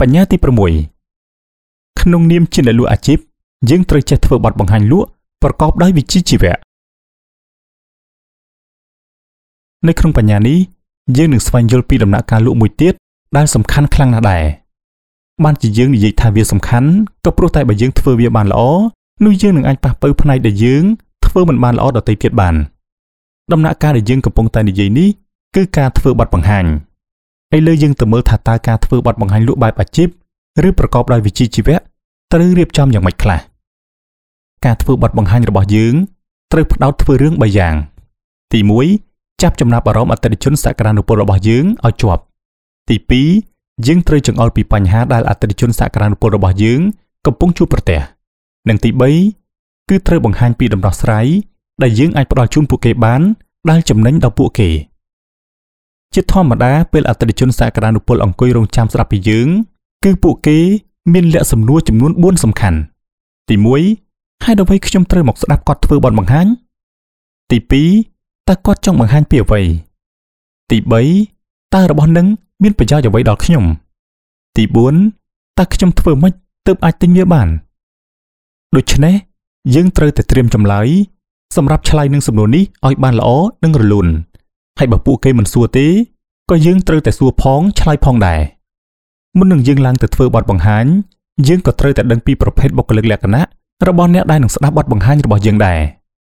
ញ្ញត្តិទី6ក្នុងនាមជាអ្នកលក់អាជីពយើងត្រូវចេះធ្វើបទបង្ហាញលក់ប្រកបដោយវិជ្ជាជីវៈនៅក្នុងបញ្ញានេះយើងនឹងស្វែងយល់ពីដំណាក់កាលលក់មួយទៀតដែលសំខាន់ខ្លាំងណាស់ដែរបានជាយើងនិយាយថាវាសំខាន់ក៏ព្រោះតែបើយើងធ្វើវាបានល្អនោះយើងនឹងអាចប៉ះប៉ូវផ្នែកដែលយើងធ្វើមិនបានល្អដទៃទៀតបានដំណាក់កាលដែលយើងកំពុងតែនិយាយនេះគឺការធ្វើបទបង្ហាញឥឡូវយើងទៅមើលថាតើការធ្វើបទបង្ហាញលក់បែបអាជីពឬប្រកបដោយវិជ្ជាជីវៈត្រូវរៀបចំយ៉ាងម៉េចខ្លះការធ្វើបទបង្ហាញរបស់យើងត្រូវផ្ដោតធ្វើរឿង3យ៉ាងទី1ចាប់ចំណាប់អារម្មណ៍អតិថិជនសក្តានុពលរបស់យើងឲ្យជាប់ទី2យើងត្រូវចង្អុលពីបញ្ហាដែលអតិថិជនសក្តានុពលរបស់យើងកំពុងជួបប្រទះនិងទី3គឺត្រូវបង្ហាញពីដំណោះស្រាយដែលយើងអាចផ្ដល់ជូនពួកគេបានដែលចំណេញដល់ពួកគេជាធម្មតាពេលអតិថិជនសក្តានុពលអង្គុយរង់ចាំស្ដាប់ពីយើងគឺពួកគេមានលក្ខសំណួរចំនួន4សំខាន់ទី1ហេតុអ្វីខ្ញុំត្រូវមកស្ដាប់គាត់ធ្វើបទបង្ហាញទី2តើគាត់ចង់បង្ហាញពីអ្វីទី3តើរបស់នឹងមានប្រយោជន៍អ្វីដល់ខ្ញុំទី4តើខ្ញុំធ្វើម៉េចទើបអាចទិញវាបានដូច្នេះយើងត្រូវតែត្រៀមចម្លើយសម្រាប់ឆ្លើយនឹងសំណួរនេះឲ្យបានល្អនិងរលូនហើយបើពួកគេមិនសួរទេក៏យើងត្រូវតែសួរផងឆ្លើយផងដែរមុននឹងយើងឡើងទៅធ្វើបទបង្ហាញយើងក៏ត្រូវតែដឹងពីប្រភេទបុគ្គលិកលក្ខណៈរបស់អ្នកដែលនឹងស្ដាប់បទបង្ហាញរបស់យើងដែរ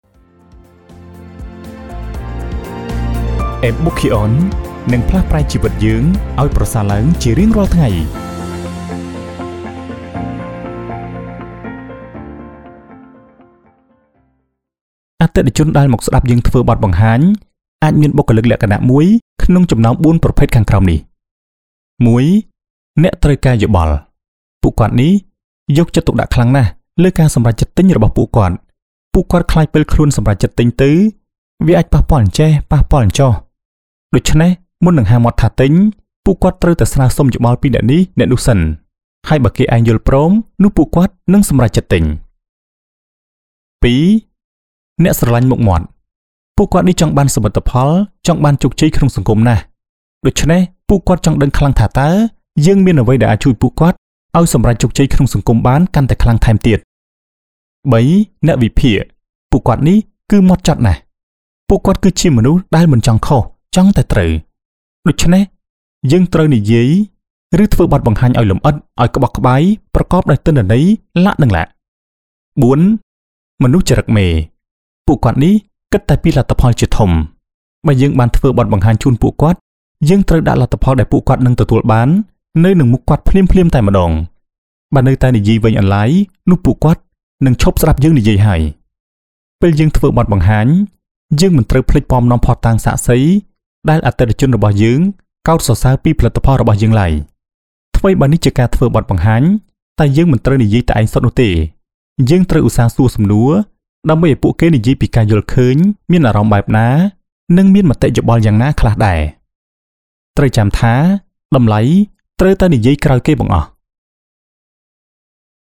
Bookion នឹងផ្លាស់ប្រែជីវិតយើងឲ្យប្រសើរឡើងជារៀងរាល់ថ្ងៃអតិថិជនដែលមកស្ដាប់យើងធ្វើបទបង្ហាញអាចមានបុគ្គលិកលក្ខណៈមួយក្នុងចំណោម4ប្រភេទខាងក្រោមនេះ1អ្នកត្រូវការយោបល់ពួកគាត់នេះយកចិត្តទុកដាក់ខ្លាំងណាស់លើការសម្រេចចិត្តទិញរបស់ពួកគាត់ខ្លាចពេលខ្លួនសម្រេចចិត្តទិញទៅវាអាចប៉ះពាល់អញ្ចេះប៉ះពាល់អញ្ចោះដូច្នេះមុននឹងហាមាត់ថាទិញពួកគាត់ត្រូវតែស្នើសុំយោបល់ពីអ្នកនេះអ្នកនោះសិនហើយបើគេឯងយល់ព្រមនោះពួកគាត់នឹងសម្រេចចិត្តទិញ2អ្នកស្រឡាញ់មុខមាត់ពួកគាត់នេះចង់បានសមិទ្ធផលចង់បានជោគជ័យក្នុងសង្គមណាស់ដូច្នេះពួកគាត់ចង់ដឹងខ្លាំងថាតើយើងមានអ្វីដែលអាចជួយពួកគាត់ឲ្យសម្រេចជោគជ័យក្នុងសង្គមបានកាន់តែខ្លាំងថែមទៀត3អ្នកវិភាគពួកគាត់នេះគឺហ្មត់ចត់ណាស់ពួកគាត់គឺជាមនុស្សដែលមិនចង់ខុសចង់តែត្រូវដូច្នេះយើងត្រូវនិយាយឬធ្វើបទបង្ហាញឲ្យលម្អិតឲ្យក្បោះក្បាយប្រកបដោយទិន្នន័យលាក់និងលាក់4មនុស្សចរិតមេពួកគាត់នេះគិតតែពីលទ្ធផលជាធំបើយើងបានធ្វើបទបង្ហាញជូនពួកគាត់យើងត្រូវដាក់លទ្ធផលដែលពួកគាត់នឹងទទួលបាននៅនឹងមុខគាត់ភ្លាមតែម្ដងបើនៅតែនិយាយវិញអន្លាយនោះពួកគាត់នឹងឈប់ស្ដាប់យើងនិយាយហើយពេលយើងធ្វើបទបង្ហាញយើងមិនត្រូវភ្លេចពំនាំផតតាំងសាក់សីដែលអតិថិជនរបស់យើងកោតសរសើរពីផលិតផលរបស់យើងឡើយថ្មីបើនេះជាការធ្វើបទបង្ហាញតែយើងមិនត្រូវនិយាយតែឯងសុទ្ធនោះទេយើងត្រូវឧស្សាហ៍សួរសំណួរដើម្បីឲ្យពួកគេនិយាយពីការយល់ឃើញមានអារម្មណ៍បែបណានិងមានមតិយោបល់យ៉ាងណាខ្លះដែរត្រូវចាំថាតម្លៃត្រូវតែនិយាយក្រោយគេបង្អស់